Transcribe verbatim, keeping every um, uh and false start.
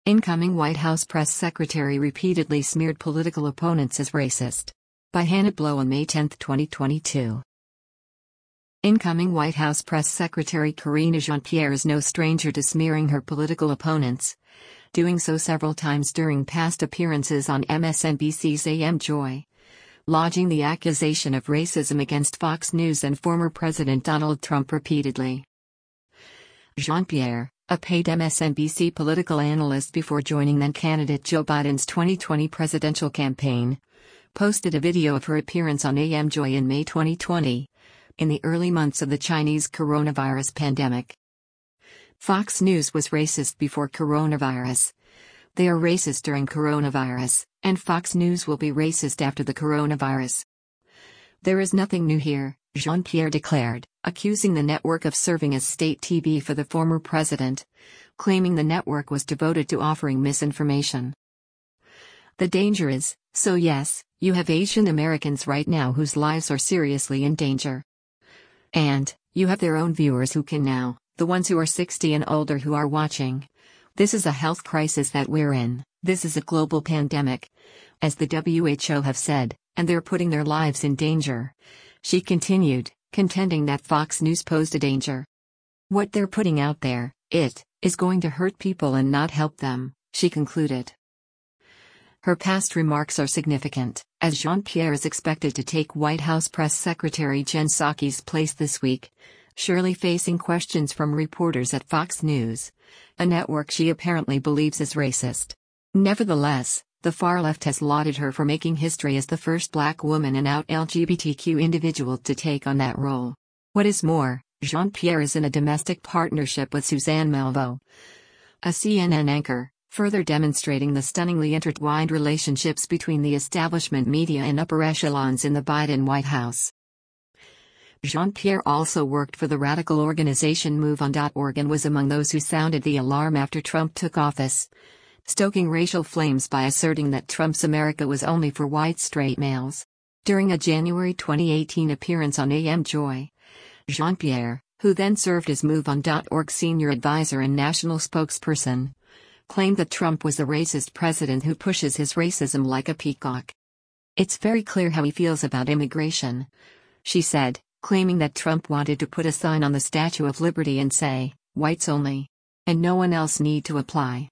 Incoming White House press secretary repeatedly smeared political opponents as racist. By Hannah Blow on May tenth, twenty twenty-two. Incoming White House press secretary Karine Jean-Pierre is no stranger to smearing her political opponents, doing so several times during past appearances on M S N B C's A M Joy, lodging the accusation of racism against Fox News and former President Donald Trump repeatedly. Jean-Pierre, a paid M S N B C political analyst before joining then-candidate Joe Biden's twenty twenty presidential campaign, posted a video of her appearance on A M Joy in May twenty twenty, in the early months of the Chinese coronavirus pandemic. Fox News was racist before coronavirus. They are racist during coronavirus, and Fox News will be racist after the coronavirus. There is nothing new here, Jean-Pierre declared, accusing the network of serving as state T V for the former president, claiming the network was devoted to offering misinformation. The danger is, so yes, you have Asian Americans right now whose lives are seriously in danger. And, you have their own viewers who can now, the ones who are sixty and older who are watching. This is a health crisis that we're in, this is a global pandemic, as the W H O have said, and they're putting their lives in danger. She continued, contending that Fox News posed a danger. What they're putting out there, it, is going to hurt people and not help them, she concluded. Her past remarks are significant, as Jean-Pierre is expected to take White House Press Secretary Jen Psaki's place this week, surely facing questions from reporters at Fox News, a network she apparently believes is racist. Nevertheless, the far left has lauded her for making history as the first black woman and out L G B T Q individual to take on that role. What is more, Jean-Pierre is in a domestic partnership with Suzanne Malveaux, a C N N anchor, further demonstrating the stunningly intertwined relationships between the establishment media and upper echelons in the Biden White House. Jean-Pierre also worked for the radical organization move on dot org and was among those who sounded the alarm after Trump took office, stoking racial flames by asserting that Trump's America was only for white straight males. During a January twenty eighteen appearance on A M Joy, Jean-Pierre, who then served as move on dot org senior advisor and national spokesperson, claimed that Trump was a racist president who pushes his racism like a peacock. It's very clear how he feels about immigration, she said, claiming that Trump wanted to put a sign on the Statue of Liberty and say, "Whites only," and no one else need to apply.